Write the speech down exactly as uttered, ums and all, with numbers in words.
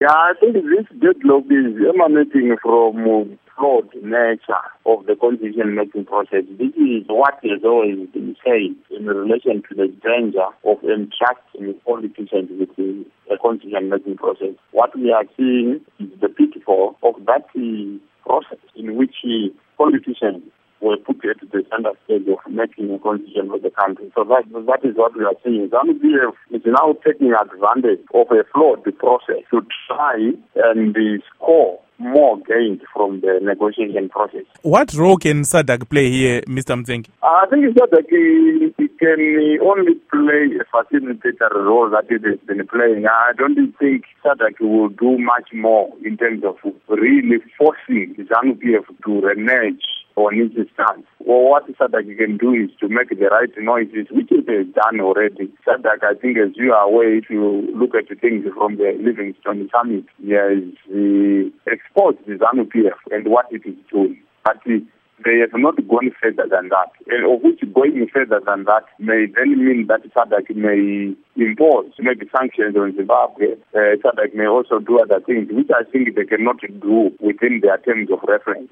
Yeah, I think this deadlock is emanating from flawed nature of the constitution-making process. This is what has always been said in relation to the danger of entrusting politicians with the, the constitution-making process. What we are seeing is the pitfall of that uh, process in which uh, politicians were put at the center stage of making a constitution for the country. So that that is what we are seeing. ZANU-P F is now taking advantage of a flawed process to try and uh, score more gains from the negotiation process. What role can SADC play here, Mister Mtsengi? I think SADC uh, can only play a facilitator role that it has been playing. I don't think SADC will do much more in terms of really forcing ZANU-P F to renege on its stance. Well, what SADC can do is to make the right noises, which it has done already. SADC, I think, as you are aware, if you look at the things from the Livingstone Summit, there is the exposed the ZANU-P F and what it is doing. But the, they have not gone further than that. And of which going further than that may then mean that SADC may impose maybe sanctions on Zimbabwe. Uh, SADC may also do other things, which I think they cannot do within their terms of reference.